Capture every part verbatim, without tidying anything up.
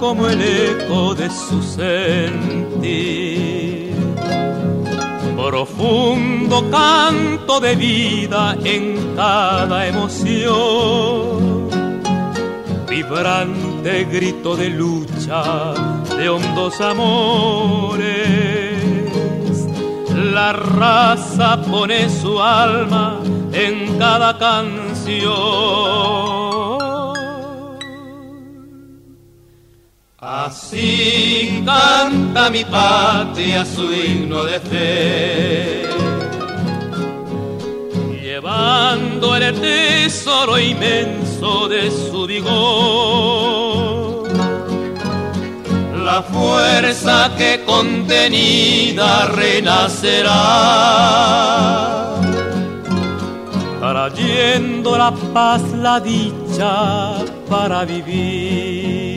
como el eco de su sentir. Profundo canto de vida en cada emoción, vibrante grito de lucha, de hondos amores. La raza pone su alma en cada canción. Así canta mi patria su himno de fe, llevando el tesoro inmenso de su vigor, la fuerza que contenida renacerá, trayendo la paz, la dicha para vivir,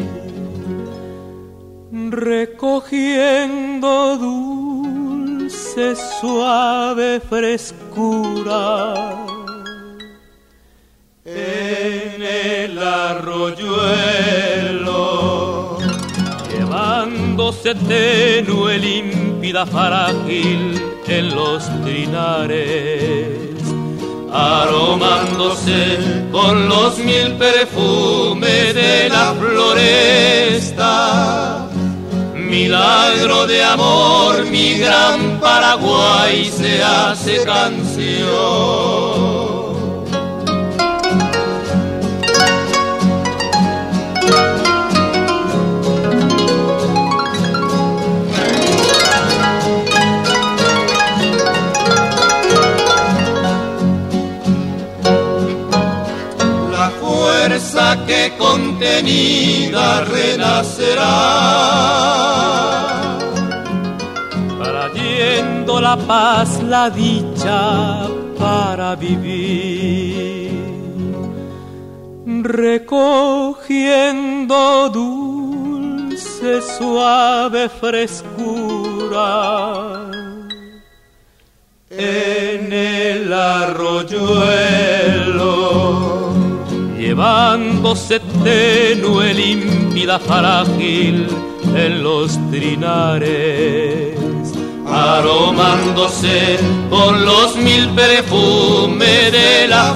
recogiendo dulce, suave frescura en el arroyuelo, llevándose tenue, límpida, frágil en los trinares, aromándose con los mil perfumes de la floresta. Milagro de amor, mi gran Paraguay se hace canción. La fuerza que contenida renacerá, trayendo la paz, la dicha para vivir, recogiendo dulce, suave frescura en el arroyuelo, llevándose tenue, límpida, frágil en los trinares, aromándose con los mil perfumes de la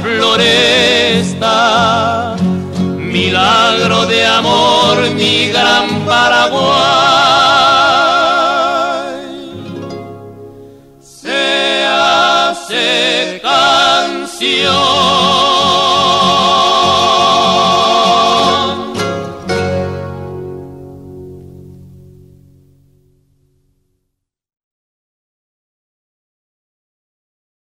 floresta. Milagro de amor, mi gran Paraguay